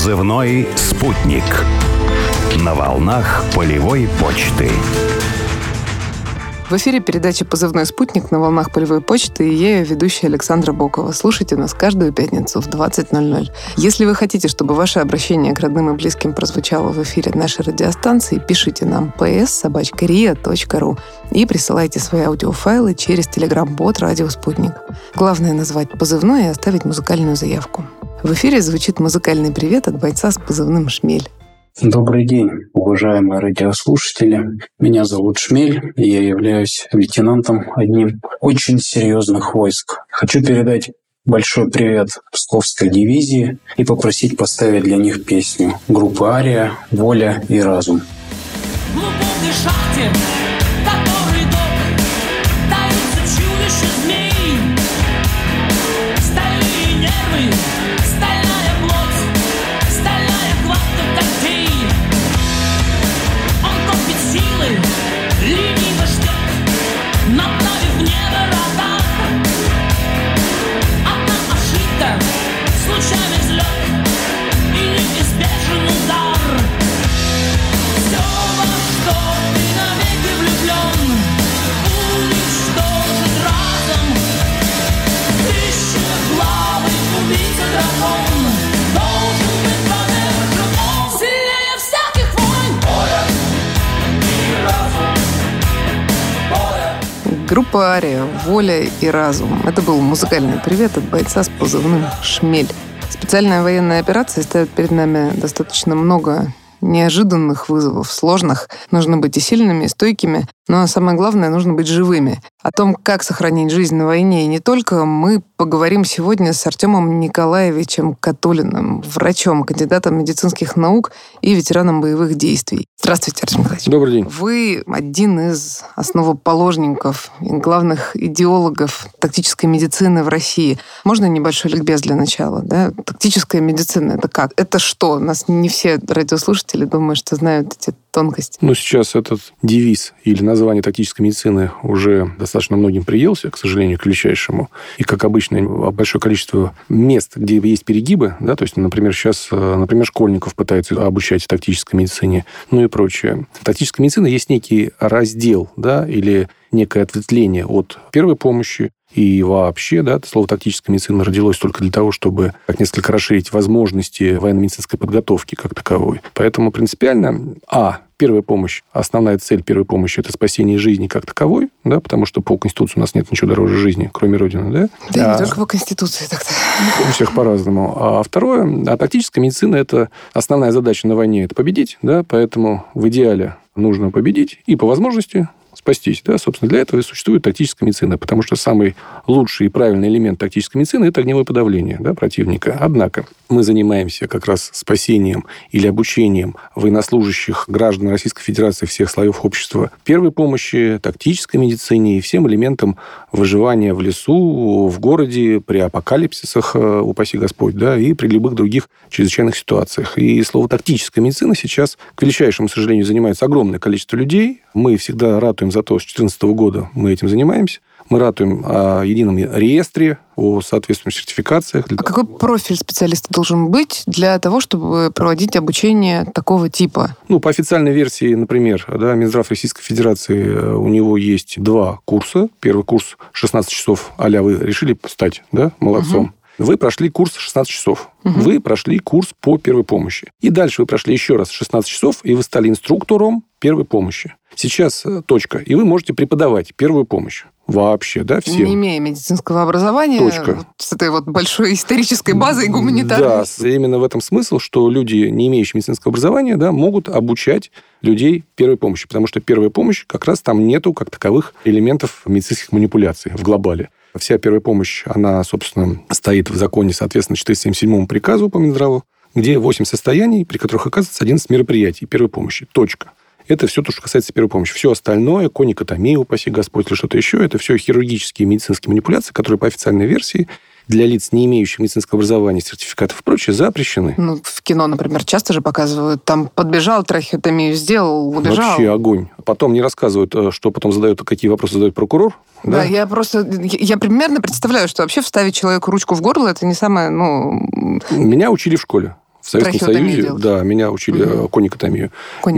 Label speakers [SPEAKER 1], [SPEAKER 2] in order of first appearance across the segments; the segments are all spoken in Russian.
[SPEAKER 1] Позывной «Спутник». На волнах полевой почты.
[SPEAKER 2] В эфире передача «Позывной спутник» на волнах полевой почты, и я ее ведущая Александра Бокова. Слушайте нас каждую пятницу в 20:00. Если вы хотите, чтобы ваше обращение к родным и близким прозвучало в эфире нашей радиостанции, пишите нам ps@ria.ru и присылайте свои аудиофайлы через телеграм-бот «Радио Спутник». Главное — назвать позывной и оставить музыкальную заявку. В эфире звучит музыкальный привет от бойца с позывным «Шмель».
[SPEAKER 3] Добрый день, уважаемые радиослушатели. Меня зовут Шмель, и я являюсь лейтенантом одним очень серьезных войск. Хочу передать большой привет Псковской дивизии и попросить поставить для них песню группы «Ария», «Воля и разум».
[SPEAKER 4] В глубокой шахте, который док, таится чудище змей. Стальные нервы, стальная плоть, стальная хватка когтей. Он копит силы, лениво ждет, направив в небо радар. Одна ошибка, случайный взлет и неизбежен удар. Все, во что ты навеки влюблен, уничтожит разом. Тысячеглавый убийца-дракон должен быть повержен. Сильнее всяких войн. Воля и разум.
[SPEAKER 2] Группа «Ария», «Воля и разум». Это был музыкальный привет от бойца с позывным «Шмель». Специальная военная операция ставит перед нами достаточно много неожиданных вызовов, сложных. Нужно быть и сильными, и стойкими, но самое главное, нужно быть живыми. О том, как сохранить жизнь на войне и не только, мы поговорим сегодня с Артемом Николаевичем Катулиным, врачом, кандидатом медицинских наук и ветераном боевых действий. Здравствуйте, Артем Николаевич.
[SPEAKER 5] Добрый день.
[SPEAKER 2] Вы один из основоположников и главных идеологов тактической медицины в России. Можно небольшой ликбез для начала? Да? Тактическая медицина — это как? Это что? У нас не все радиослушатели, думаю, что знают эти тонкости.
[SPEAKER 5] Сейчас этот девиз или название тактической медицины уже достаточно многим приелся, к сожалению, к величайшему. И, как обычно, большое количество мест, где есть перегибы, да, то есть, например, сейчас, школьников пытаются обучать тактической медицине, и прочее. Тактическая медицина есть некий раздел, да, или некое ответвление от первой помощи. И вообще, да, слово «тактическая медицина» родилось только для того, чтобы несколько расширить возможности военно-медицинской подготовки как таковой. Поэтому принципиально, первая помощь, основная цель первой помощи – это спасение жизни как таковой, да, потому что по Конституции у нас нет ничего дороже жизни, кроме Родины, да?
[SPEAKER 2] Да, не только по Конституции так-то.
[SPEAKER 5] У всех по-разному. А второе, тактическая медицина – это основная задача на войне – это победить, да, поэтому в идеале нужно победить и по возможности спастись. Да? Собственно, для этого и существует тактическая медицина, потому что самый лучший и правильный элемент тактической медицины – это огневое подавление, да, противника. Однако мы занимаемся как раз спасением или обучением военнослужащих граждан Российской Федерации всех слоев общества первой помощи, тактической медицине и всем элементам выживания в лесу, в городе, при апокалипсисах, упаси Господь, да, и при любых других чрезвычайных ситуациях. И слово «тактическая медицина» сейчас, к величайшему сожалению, занимается огромное количество людей. Мы всегда ратуем за то, с 2014 года мы этим занимаемся. Мы ратуем о едином реестре, о соответствующих сертификациях.
[SPEAKER 2] А какой профиль специалиста должен быть для того, чтобы проводить обучение такого типа?
[SPEAKER 5] По официальной версии, например, да, Минздрав Российской Федерации, у него есть 2 курса. Первый курс 16 часов, а-ля вы решили стать, да, молодцом. Вы прошли курс 16 часов. Вы прошли курс по первой помощи. И дальше вы прошли еще раз 16 часов, и вы стали инструктором первой помощи. Сейчас точка. И вы можете преподавать первую помощь. Вообще, да, всем.
[SPEAKER 2] Не имея медицинского образования,
[SPEAKER 5] точка.
[SPEAKER 2] С этой большой исторической базой гуманитарной.
[SPEAKER 5] Да, именно в этом смысл, что люди, не имеющие медицинского образования, да, могут обучать людей первой помощи. Потому что первая помощь, как раз там нету как таковых элементов медицинских манипуляций в глобале. Вся первая помощь, она, собственно, стоит в законе, соответственно, 477 приказу по Минздраву, где 8 состояний, при которых оказывается 11 мероприятий первой помощи. Точка. Это все то, что касается первой помощи. Все остальное, коникотомия, упаси Господь, или что-то еще, это все хирургические медицинские манипуляции, которые по официальной версии для лиц, не имеющих медицинского образования, сертификатов и прочее, запрещены.
[SPEAKER 2] В кино, например, часто же показывают, там подбежал, трахеотомию сделал, убежал.
[SPEAKER 5] Вообще огонь. Потом не рассказывают, что потом задают, какие вопросы задает прокурор.
[SPEAKER 2] Да, я примерно представляю, что вообще вставить человеку ручку в горло, это не самое,
[SPEAKER 5] Меня учили в школе. В Советском Союзе,
[SPEAKER 2] делать.
[SPEAKER 5] да, меня учили коникотомию.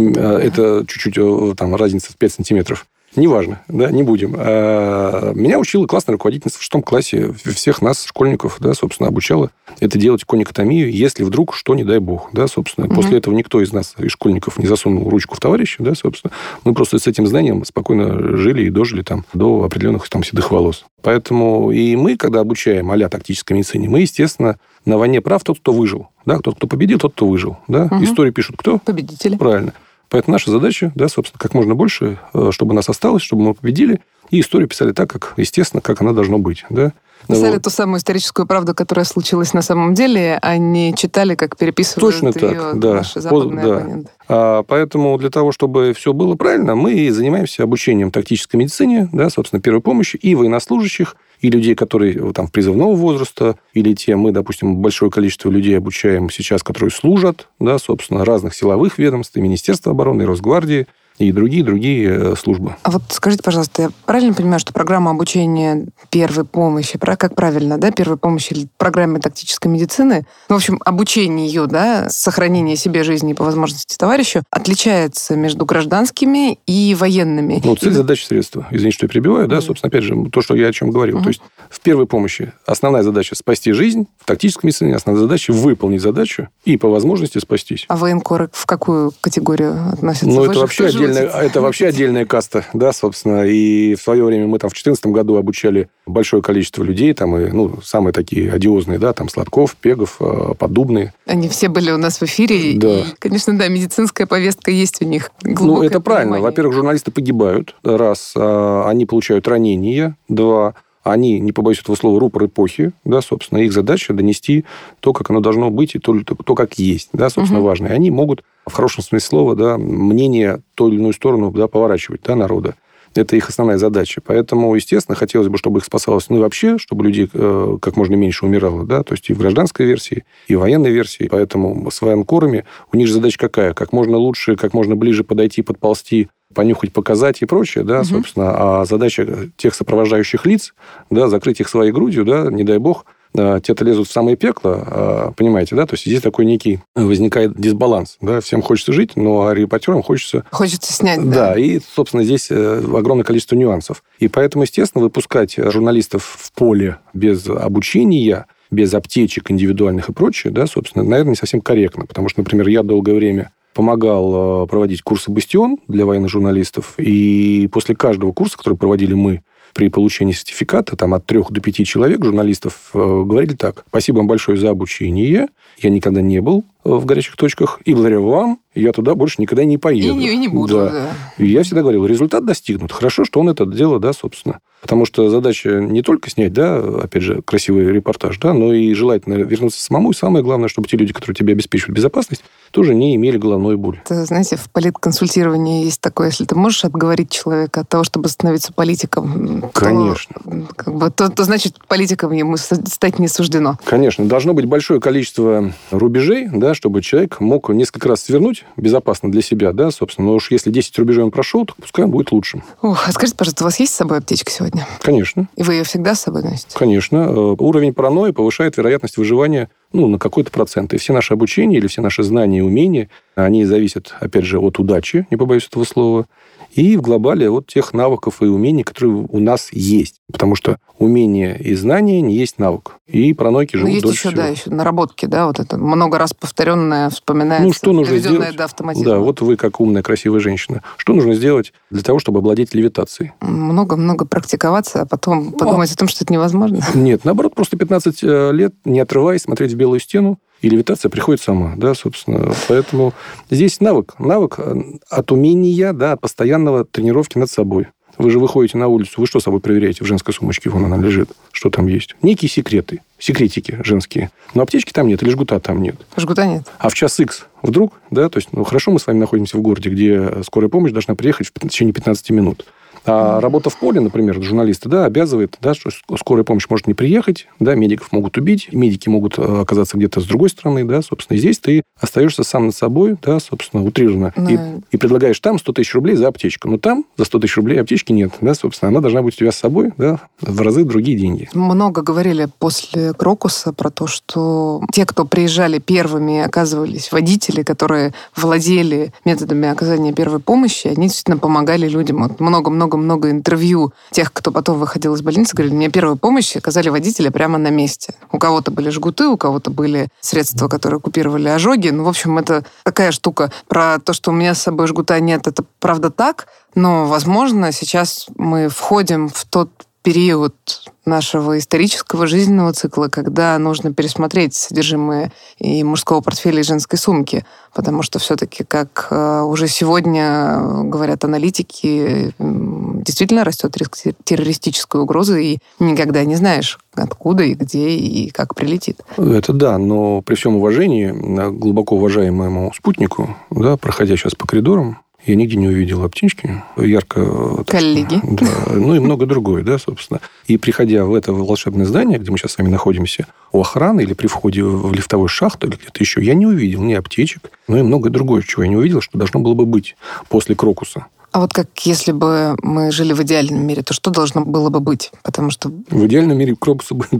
[SPEAKER 5] Это чуть-чуть там разница в 5 сантиметров. Неважно, да, не будем. Меня учила классная руководительница в 6 классе. Всех нас, школьников, да, собственно, обучала это делать коникотомию, если вдруг что, не дай бог, да, собственно. После этого никто из нас, из школьников, не засунул ручку в товарища, да, собственно. Мы просто с этим знанием спокойно жили и дожили там до определенных там седых волос. Поэтому и мы, когда обучаем а-ля тактической медицине, мы, естественно, на войне прав тот, кто выжил. Да, тот, кто победил, тот, кто выжил. Да? Историю пишут кто?
[SPEAKER 2] Победители.
[SPEAKER 5] Правильно. Поэтому наша задача, да, собственно, как можно больше, чтобы нас осталось, чтобы мы победили, и историю писали так, как, естественно, как она должно быть. Да?
[SPEAKER 2] Писали ту самую историческую правду, которая случилась на самом деле, а не читали, как переписывают
[SPEAKER 5] точно
[SPEAKER 2] ее
[SPEAKER 5] так, да.
[SPEAKER 2] наши западные оппоненты.
[SPEAKER 5] Поэтому для того, чтобы все было правильно, мы занимаемся обучением тактической медицине, да, собственно, первой помощи и военнослужащих, и людей, которые там призывного возраста, или мы, допустим, большое количество людей обучаем сейчас, которые служат, да, собственно, разных силовых ведомств, и Министерства обороны, и Росгвардии, и другие службы.
[SPEAKER 2] А вот скажите, пожалуйста, я правильно понимаю, что программа обучения первой помощи, как правильно, да, первой помощи или программе тактической медицины, в общем, обучение ее, да, сохранение себе жизни и по возможности товарищу, отличается между гражданскими и военными?
[SPEAKER 5] Цель, задача, средства. Извините, что я перебиваю, да, собственно, опять же, то, что я о чем говорил. То есть в первой помощи основная задача спасти жизнь, в тактической медицине основная задача выполнить задачу и по возможности спастись.
[SPEAKER 2] А военкоры в какую категорию относятся?
[SPEAKER 5] Это вообще отдельная каста, да, собственно. И в свое время мы там в 2014 году обучали большое количество людей, там, и, самые такие одиозные, да, там, Сладков, Пегов, Поддубные.
[SPEAKER 2] Они все были у нас в эфире.
[SPEAKER 5] Да.
[SPEAKER 2] И, конечно, да, медицинская повестка есть у них. Глубокое
[SPEAKER 5] это правильно.
[SPEAKER 2] понимание.
[SPEAKER 5] Во-первых, журналисты погибают, раз. Они получают ранения, два. Они, не побоюсь этого слова, рупор эпохи, да, собственно, их задача донести то, как оно должно быть, и то как есть, да, собственно, важно. И они могут, в хорошем смысле слова, да, мнение в ту или иную сторону, да, поворачивать, да, народа. Это их основная задача. Поэтому, естественно, хотелось бы, чтобы их спасалось, и вообще, чтобы людей как можно меньше умирало, да, то есть и в гражданской версии, и в военной версии. Поэтому с военкорами у них же задача какая? Как можно лучше, как можно ближе подойти, подползти, понюхать, показать и прочее, да, собственно. А задача тех сопровождающих лиц, да, закрыть их своей грудью, да, не дай бог, те-то лезут в самое пекло, понимаете, да? То есть здесь такой некий возникает дисбаланс, да? Всем хочется жить, но репортерам хочется
[SPEAKER 2] снять,
[SPEAKER 5] да. Да, и, собственно, здесь огромное количество нюансов. И поэтому, естественно, выпускать журналистов в поле без обучения, без аптечек индивидуальных и прочее, да, собственно, наверное, не совсем корректно. Потому что, например, я долгое время помогал проводить курсы «Бастион» для военных журналистов, и после каждого курса, который проводили мы, при получении сертификата, там, от 3 до 5 человек, журналистов, говорили так: спасибо вам большое за обучение, я никогда не был в горячих точках, и благодаря вам я туда больше никогда не поеду.
[SPEAKER 2] И не буду, да.
[SPEAKER 5] И я всегда говорил, результат достигнут. Хорошо, что он это делал, да, собственно. Потому что задача не только снять, да, опять же, красивый репортаж, да, но и желательно вернуться самому. И самое главное, чтобы те люди, которые тебе обеспечивают безопасность, тоже не имели головной боли.
[SPEAKER 2] Это, знаете, в политконсультировании есть такое: если ты можешь отговорить человека от того, чтобы становиться политиком,
[SPEAKER 5] конечно,
[SPEAKER 2] то значит, политиком ему стать не суждено.
[SPEAKER 5] Конечно. Должно быть большое количество рубежей, да, чтобы человек мог несколько раз свернуть безопасно для себя, да, собственно. Но уж если 10 рубежей он прошел, то пускай он будет лучшим.
[SPEAKER 2] А скажите, пожалуйста, у вас есть с собой аптечка сегодня?
[SPEAKER 5] Конечно.
[SPEAKER 2] И вы ее всегда с собой носите?
[SPEAKER 5] Конечно. Уровень паранойи повышает вероятность выживания на какой-то процент. И все наши обучения или все наши знания и умения, они зависят, опять же, от удачи, не побоюсь этого слова, и в глобале от тех навыков и умений, которые у нас есть. Потому что умение и знание не есть навык. И паранойки живут дольше всего.
[SPEAKER 2] Но есть еще наработки, да, вот это много раз повторенное, вспоминается,
[SPEAKER 5] что нужно сделать
[SPEAKER 2] до автоматизма.
[SPEAKER 5] Да, вот вы, как умная, красивая женщина. Что нужно сделать для того, чтобы овладеть левитацией?
[SPEAKER 2] Много-много практиковаться, а потом подумать о том, что это невозможно?
[SPEAKER 5] Нет, наоборот, просто 15 лет, не отрываясь, смотреть в белую стену, и левитация приходит сама, да, собственно. Поэтому здесь навык от умения, да, от постоянного тренировки над собой. Вы же выходите на улицу, вы что с собой проверяете в женской сумочке? Вон она лежит. Что там есть? Некие секретики женские. Но аптечки там нет, или жгута там нет.
[SPEAKER 2] Жгута нет.
[SPEAKER 5] А в час Х вдруг, да, то есть, хорошо, мы с вами находимся в городе, где скорая помощь должна приехать в течение 15 минут. А работа в поле, например, журналиста, да, обязывает, да, что скорая помощь может не приехать, да, медиков могут убить, медики могут оказаться где-то с другой стороны, да, собственно, и здесь ты остаешься сам над собой, да, собственно, утрированно, и предлагаешь там 100 тысяч рублей за аптечку. Но там за 100 тысяч рублей аптечки нет, да, собственно, она должна быть у тебя с собой, да, в разы другие деньги.
[SPEAKER 2] Много говорили после Крокуса про то, что те, кто приезжали первыми, оказывались водители, которые владели методами оказания первой помощи, они действительно помогали людям. Вот много-много-много интервью тех, кто потом выходил из больницы, говорили, мне первую помощь оказали водители прямо на месте. У кого-то были жгуты, у кого-то были средства, которые купировали ожоги. Ну, в общем, это такая штука. Про то, что у меня с собой жгута нет, это правда так, но, возможно, сейчас мы входим в тот период нашего исторического жизненного цикла, когда нужно пересмотреть содержимое и мужского портфеля, и женской сумки, потому что все-таки, как уже сегодня говорят аналитики, действительно растет риск террористической угрозы, и никогда не знаешь, откуда и где и как прилетит.
[SPEAKER 5] Это да, но при всем уважении глубоко уважаемому спутнику, да, проходя сейчас по коридорам, я нигде не увидел аптечки, ярко...
[SPEAKER 2] Коллеги.
[SPEAKER 5] Да, ну и много другое, да, собственно. И приходя в это волшебное здание, где мы сейчас с вами находимся, у охраны или при входе в лифтовую шахту или где-то еще, я не увидел ни аптечек, но и многое другое, чего я не увидел, что должно было бы быть после Крокуса.
[SPEAKER 2] А вот как если бы мы жили в идеальном мире, то что должно было бы быть? Потому что...
[SPEAKER 5] В идеальном мире Крокуса бы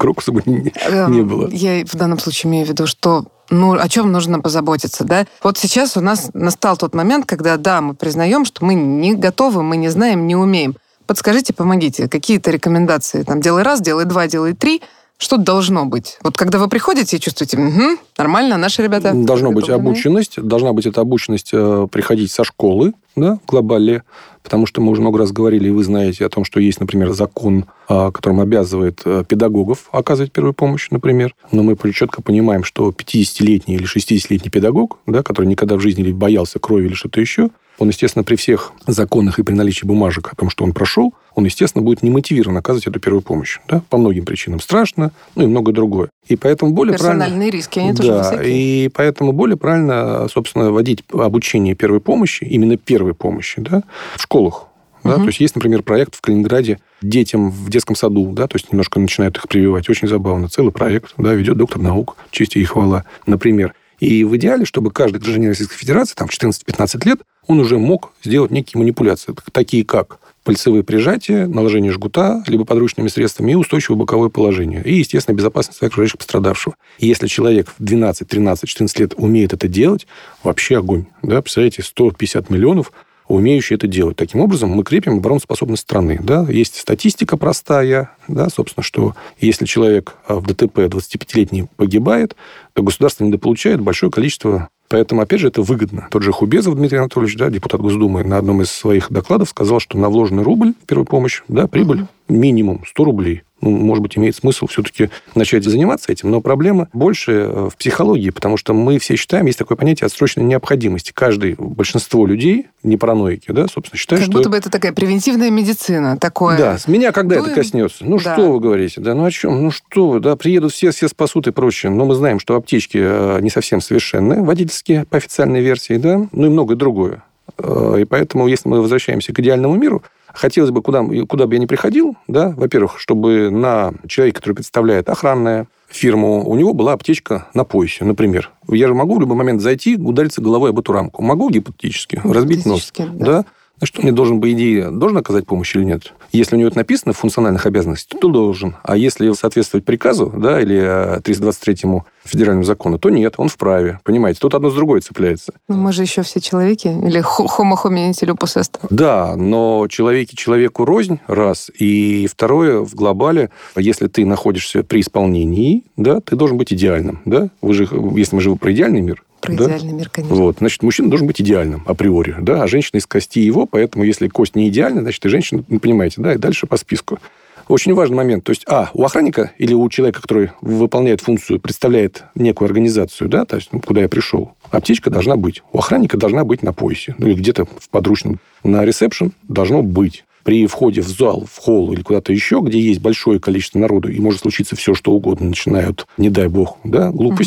[SPEAKER 5] не было.
[SPEAKER 2] Я в данном случае имею в виду, что о чем нужно позаботиться, да? Вот сейчас у нас настал тот момент, когда, да, мы признаем, что мы не готовы, мы не знаем, не умеем. Подскажите, помогите, какие-то рекомендации? Там, делай раз, делай два, делай три. Что должно быть? Вот когда вы приходите и чувствуете, нормально, наши ребята...
[SPEAKER 5] Должна быть обученность. Должна быть эта обученность приходить со школы, да, в глобале. Потому что мы уже много раз говорили, и вы знаете о том, что есть, например, закон, которым обязывает педагогов оказывать первую помощь, например. Но мы четко понимаем, что 50-летний или 60-летний педагог, да, который никогда в жизни или боялся крови или что-то еще, он, естественно, при всех законах и при наличии бумажек о том, что он прошел, он, естественно, будет не мотивирован оказывать эту первую помощь. Да? По многим причинам страшно, ну и многое другое. И поэтому более
[SPEAKER 2] персональные риски, они тоже высокие.
[SPEAKER 5] И поэтому более правильно, собственно, вводить обучение первой помощи, именно первой помощи, да, в школах. Да? То есть есть, например, проект в Калининграде детям в детском саду, да, то есть немножко начинают их прививать. Очень забавно. Целый проект, да, ведет доктор наук, честь и хвала, например. И в идеале, чтобы каждый гражданин Российской Федерации, там, 14-15 лет, он уже мог сделать некие манипуляции, такие как пальцевые прижатия, наложение жгута, либо подручными средствами и устойчивое боковое положение. И, естественно, безопасность окружающих пострадавшего. И если человек в 12, 13, 14 лет умеет это делать, вообще огонь. Да? Представляете, 150 миллионов умеющие это делать. Таким образом, мы крепим обороноспособность страны. Да? Есть статистика простая, да, собственно, что если человек в ДТП 25-летний погибает, то государство недополучает большое количество. Поэтому, опять же, это выгодно. Тот же Хубезов Дмитрий Анатольевич, да, депутат Госдумы, на одном из своих докладов сказал, что на вложенный рубль в первую помощь, да, прибыль минимум 100 рублей. Ну, может быть, имеет смысл все-таки начать заниматься этим, но проблема больше в психологии, потому что мы все считаем, есть такое понятие отсроченной необходимости. большинство людей, не параноики, да, собственно, считают, что...
[SPEAKER 2] Как будто бы это такая превентивная медицина, такое...
[SPEAKER 5] Да, с меня когда это коснется? Ну, да. Что вы говорите? Да, ну, о чем? Ну, что вы? Да, приедут все спасут и прочее. Но мы знаем, что аптечки не совсем совершенные, водительские, по официальной версии, да, ну, и многое другое. И поэтому, если мы возвращаемся к идеальному миру, хотелось бы, куда бы я ни приходил, да, во-первых, чтобы на человека, который представляет охранную фирму, у него была аптечка на поясе, например. Я же могу в любой момент зайти, удариться головой об эту рамку. Могу гипотетически разбить нос. Да? Что мне должен, по идее, должен оказать помощь или нет? Если у него это написано в функциональных обязанностях, то должен. А если соответствовать приказу, да, или 323-му федеральному закону, то нет, он вправе. Понимаете, тут одно с другой цепляется.
[SPEAKER 2] Но мы же еще все человеки. Или homo hominid lupus est.
[SPEAKER 5] Да, но человеки человеку рознь, раз. И второе, в глобале, если ты находишься при исполнении, да, ты должен быть идеальным. Да? Если мы живем про идеальный мир,
[SPEAKER 2] про идеальный мир, конечно.
[SPEAKER 5] Вот, значит, мужчина должен быть идеальным априори, да, а женщина из кости его, поэтому если кость не идеальна, значит, и женщина, понимаете, да, и дальше по списку. Очень важный момент. То есть, у охранника или у человека, который выполняет функцию, представляет некую организацию, да, то есть, куда я пришел, аптечка должна быть. У охранника должна быть на поясе, ну, или где-то в подручном. На ресепшн должно быть. При входе в зал, в холл или куда-то еще, где есть большое количество народу, и может случиться все, что угодно, начиная от, не дай бог, да, глупости,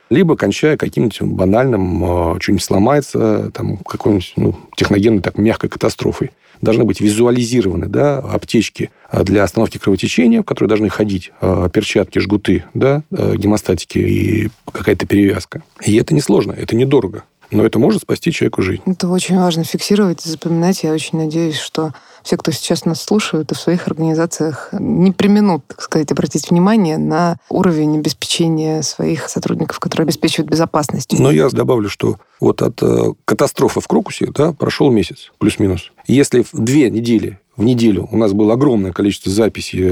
[SPEAKER 5] либо кончая каким-нибудь банальным, что-нибудь сломается, там, какой-нибудь техногенной, так, мягкой катастрофой. Должны быть визуализированы, да, аптечки для остановки кровотечения, в которые должны ходить перчатки, жгуты, да, гемостатики и какая-то перевязка. И это несложно, это недорого. Но это может спасти человеку жизнь.
[SPEAKER 2] Это очень важно фиксировать и запоминать. Я очень надеюсь, что все, кто сейчас нас слушают, и в своих организациях не преминут, так сказать, обратить внимание на уровень обеспечения своих сотрудников, которые обеспечивают безопасность.
[SPEAKER 5] Но я добавлю, что вот от катастрофы в Крокусе, да, прошел месяц, плюс-минус. Если в 2 недели в неделю у нас было огромное количество записей,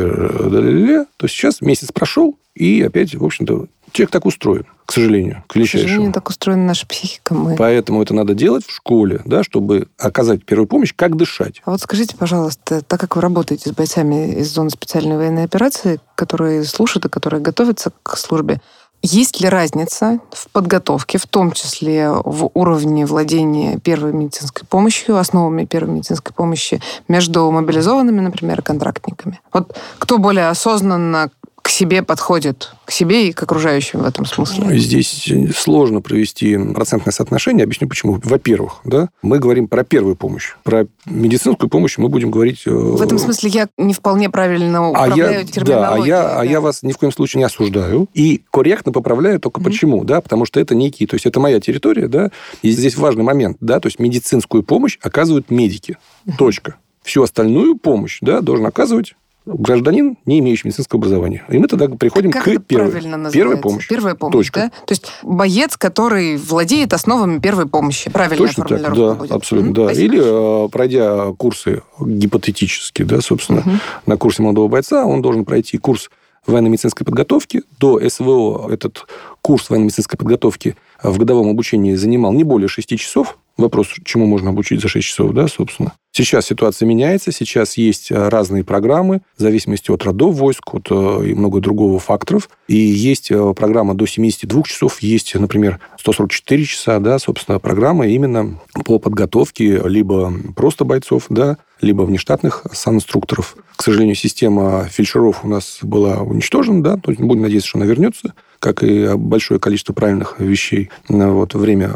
[SPEAKER 5] то сейчас месяц прошел, и опять, в общем-то, человек так устроен, к сожалению, к величайшему.
[SPEAKER 2] К сожалению, так устроена наша психика.
[SPEAKER 5] Поэтому это надо делать в школе, да, чтобы оказать первую помощь, как дышать.
[SPEAKER 2] А вот скажите, пожалуйста, так как вы работаете с бойцами из зоны специальной военной операции, которые слушают и которые готовятся к службе, есть ли разница в подготовке, в том числе в уровне владения первой медицинской помощью, основами первой медицинской помощи между мобилизованными, например, и контрактниками? Вот кто более осознанно к себе подходит, к себе и к окружающим в этом смысле?
[SPEAKER 5] Здесь сложно провести процентное соотношение. Объясню, почему. Во-первых, да, мы говорим про первую помощь. Про медицинскую помощь мы будем говорить...
[SPEAKER 2] В этом смысле я не вполне правильно управляю терминологией.
[SPEAKER 5] Да, я вас ни в коем случае не осуждаю. И корректно поправляю только почему. Да, потому что это некий... То есть это моя территория, да, и здесь важный момент. Да, то есть медицинскую помощь оказывают медики. Точка. Всю остальную помощь, да, должен оказывать гражданин, не имеющий медицинского образования. И мы тогда приходим к первой помощи.
[SPEAKER 2] Первая помощь,
[SPEAKER 5] точка.
[SPEAKER 2] Да? То есть боец, который владеет основами первой помощи. Правильная
[SPEAKER 5] точно
[SPEAKER 2] формулировка
[SPEAKER 5] так, да,
[SPEAKER 2] будет.
[SPEAKER 5] абсолютно, да.
[SPEAKER 2] Спасибо.
[SPEAKER 5] Или пройдя курсы гипотетически, да, собственно, на курсе молодого бойца, он должен пройти курс военно-медицинской подготовки. До СВО этот курс военно-медицинской подготовки в годовом обучении занимал не более 6 часов. Вопрос, чему можно обучить за 6 часов, да, собственно. Сейчас ситуация меняется, сейчас есть разные программы, в зависимости от родов войск, и много другого факторов. И есть программа до 72 часов, есть, например, 144 часа, да, собственно, программа именно по подготовке либо просто бойцов, да, либо внештатных санинструкторов. К сожалению, система фельдшеров у нас была уничтожена, да, то есть будем надеяться, что она вернется, как и большое количество правильных вещей. Вот время,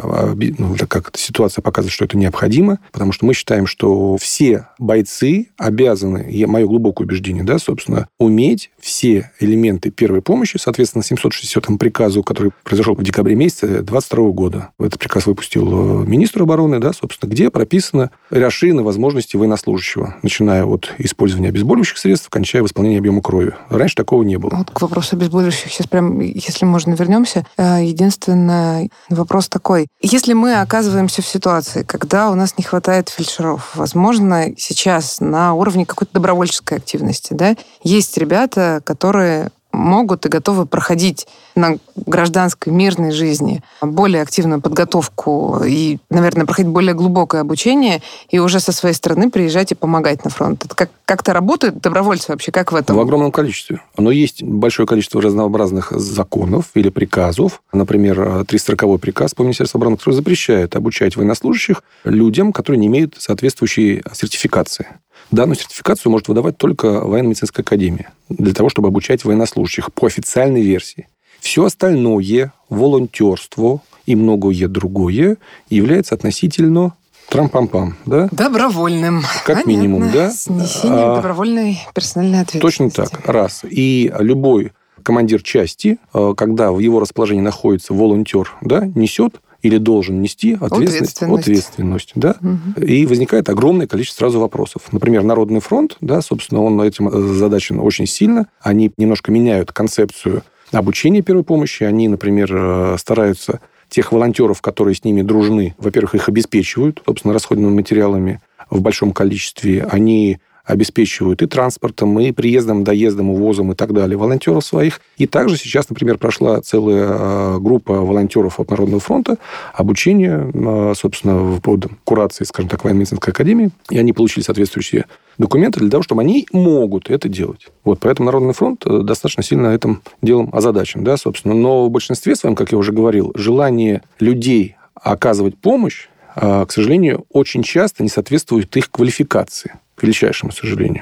[SPEAKER 5] как ситуация показывает, что это необходимо, потому что мы считаем, что все бойцы обязаны, мое глубокое убеждение, да, собственно, уметь все элементы первой помощи, соответственно, 760-му приказу, который произошел в декабре месяце 2022 года. Этот приказ выпустил министр обороны, да, собственно, где прописаны расширенные возможности военнослужащего, начиная от использования обезболивающих средств, кончая восполнением объема крови. Раньше такого не было.
[SPEAKER 2] Вот к вопросу обезболивающих сейчас прям, если можно, вернемся. Единственный вопрос такой. Если мы оказываемся в ситуации, когда у нас не хватает фельдшеров, возможно, сейчас на уровне какой-то добровольческой активности, да, есть ребята, которые могут и готовы проходить на гражданской мирной жизни более активную подготовку и, наверное, проходить более глубокое обучение и уже со своей стороны приезжать и помогать на фронт. Это как-то работают добровольцы вообще? Как в этом?
[SPEAKER 5] В огромном количестве. Но есть большое количество разнообразных законов или приказов. Например, 340-й приказ по Министерству обороны, который запрещает обучать военнослужащих людям, которые не имеют соответствующей сертификации. Данную сертификацию может выдавать только военно-медицинская академия для того, чтобы обучать военнослужащих по официальной версии. Все остальное, волонтерство и многое другое является относительно трам-пам-пам, да?
[SPEAKER 2] Добровольным.
[SPEAKER 5] Как
[SPEAKER 2] понятно.
[SPEAKER 5] Минимум, да?
[SPEAKER 2] С несением добровольной персональной ответственности.
[SPEAKER 5] Точно так, раз. И любой командир части, когда в его расположении находится волонтер, да, несет или должен нести ответственность, да? И возникает огромное количество сразу вопросов. Например, Народный фронт, да, собственно, он этим озадачен очень сильно. Они немножко меняют концепцию обучения первой помощи. Они, например, стараются тех волонтеров, которые с ними дружны, во-первых, их обеспечивают, собственно, расходными материалами в большом количестве. Они обеспечивают и транспортом, и приездом, доездом, увозом и так далее волонтеров своих. И также сейчас, например, прошла целая группа волонтеров от Народного фронта, обучение, собственно, под курацией, скажем так, военно-медицинской академии, и они получили соответствующие документы для того, чтобы они могут это делать. Вот, поэтому Народный фронт достаточно сильно этим делом озадачен, да, собственно. Но в большинстве своем, как я уже говорил, желание людей оказывать помощь, к сожалению, очень часто не соответствует их квалификации, к величайшему сожалению.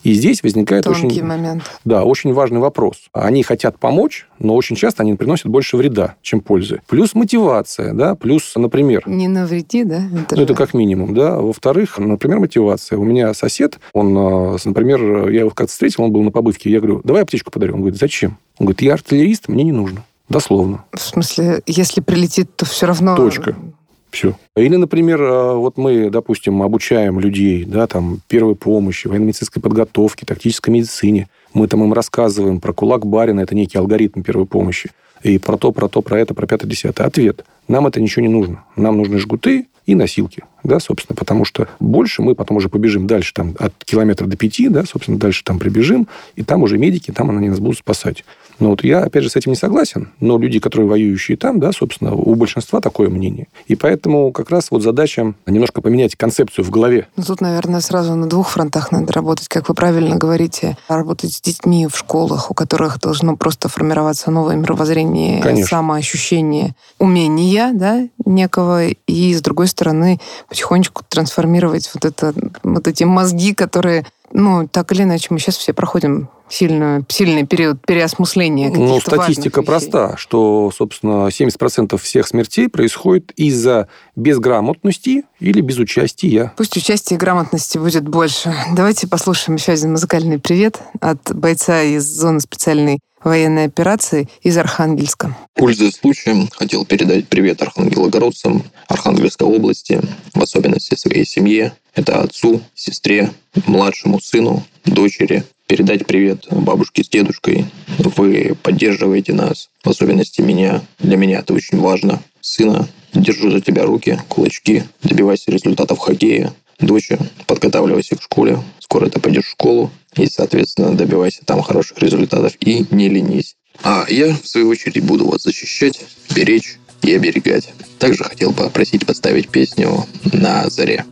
[SPEAKER 5] И здесь возникает
[SPEAKER 2] тонкий момент.
[SPEAKER 5] Да, очень важный вопрос. Они хотят помочь, но очень часто они приносят больше вреда, чем пользы. Плюс мотивация, да, плюс, например...
[SPEAKER 2] Не навреди, да?
[SPEAKER 5] Это как минимум, да. Во-вторых, например, мотивация. У меня сосед, он, например, я его как-то встретил, он был на побывке, я говорю, давай аптечку подарю. Он говорит, зачем? Он говорит, я артиллерист, мне не нужно. Дословно.
[SPEAKER 2] В смысле, если прилетит, то все равно...
[SPEAKER 5] Точка. Все. Или, например, вот мы, допустим, обучаем людей, да, там, первой помощи, военно-медицинской подготовке, тактической медицине. Мы там им рассказываем про кулак барина, это некий алгоритм первой помощи. И про то, про пятое, 5-10. Ответ. Нам это ничего не нужно. Нам нужны жгуты и носилки, да, собственно, потому что больше мы потом уже побежим дальше, там, от километра до 5, да, собственно, дальше там прибежим, и там уже медики, там они нас будут спасать. Но вот я, опять же, с этим не согласен, но люди, которые воюющие там, да, собственно, у большинства такое мнение. И поэтому как раз вот задача немножко поменять концепцию в голове.
[SPEAKER 2] Ну, тут, наверное, сразу на двух фронтах надо работать, как вы правильно говорите, работать с детьми в школах, у которых должно просто формироваться новое мировоззрение,
[SPEAKER 5] конечно,
[SPEAKER 2] самоощущение, умения, да, некого, и, с другой стороны, потихонечку трансформировать вот эти мозги, которые, ну, так или иначе, мы сейчас все проходим сильный период переосмысления каких-то важных вещей.
[SPEAKER 5] Статистика проста, что, собственно, 70% всех смертей происходит из-за безграмотности или безучастия.
[SPEAKER 2] Пусть участия и грамотности будет больше. Давайте послушаем еще один музыкальный привет от бойца из зоны специальной военной операции из Архангельска.
[SPEAKER 6] Пользуясь случаем, хотел передать привет архангелогородцам Архангельской области, в особенности своей семье. Это отцу, сестре, младшему сыну, дочери. Передать привет бабушке с дедушкой. Вы поддерживаете нас, в особенности меня. Для меня это очень важно. Сына, держу за тебя руки, кулачки. Добивайся результатов в хоккее. Доча, подготавливайся к школе. Скоро ты пойдешь в школу. И, соответственно, добивайся там хороших результатов и не ленись. А я, в свою очередь, буду вас защищать, беречь и оберегать. Также хотел попросить поставить песню «На заре».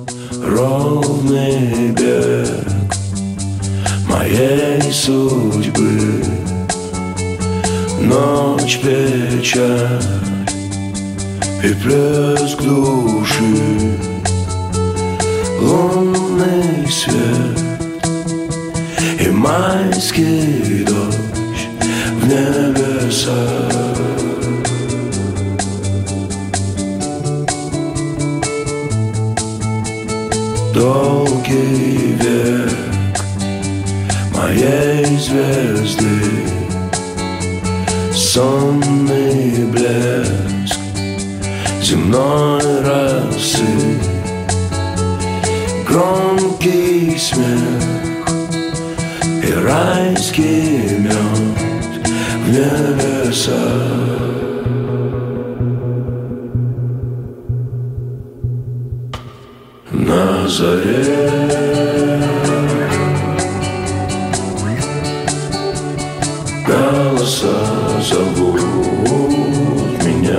[SPEAKER 7] Ровный бег моей судьбы, ночь, печаль и плеск души, лунный свет и майский дождь в небесах. Долгий век моей звезды, сонный блеск земной росы, громкий смех и райский мед в небесах. На заре голоса зовут меня.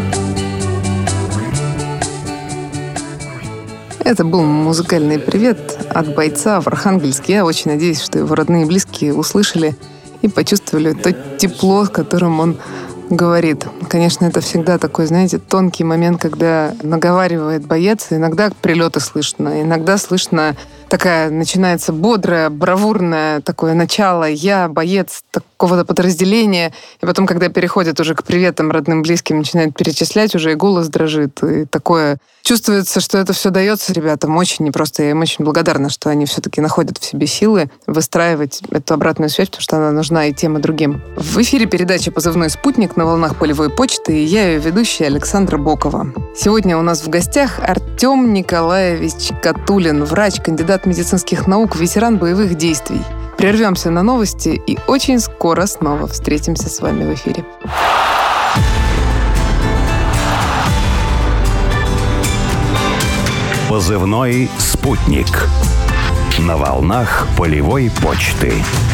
[SPEAKER 2] Это был музыкальный привет от бойца в Архангельске. Я очень надеюсь, что его родные и близкие услышали и почувствовали то тепло, с которым он говорит. Конечно, это всегда такой, знаете, тонкий момент, когда наговаривает боец. Иногда прилеты слышно, иногда слышно такая начинается бодрая, бравурное такое начало. Я боец такого-то подразделения. И потом, когда переходит уже к приветам родным, близким, начинает перечислять, уже и голос дрожит. И такое чувствуется, что это все дается ребятам очень непросто. Я им очень благодарна, что они все-таки находят в себе силы выстраивать эту обратную связь, потому что она нужна и тем, и другим. В эфире передача «Позывной спутник» на волнах полевой почты, и я ее ведущая Александра Бокова. Сегодня у нас в гостях Артем Николаевич Катулин, врач, кандидат медицинских наук, ветеран боевых действий. Прервемся на новости и очень скоро снова встретимся с вами в эфире.
[SPEAKER 1] Позывной «Спутник». На волнах полевой почты.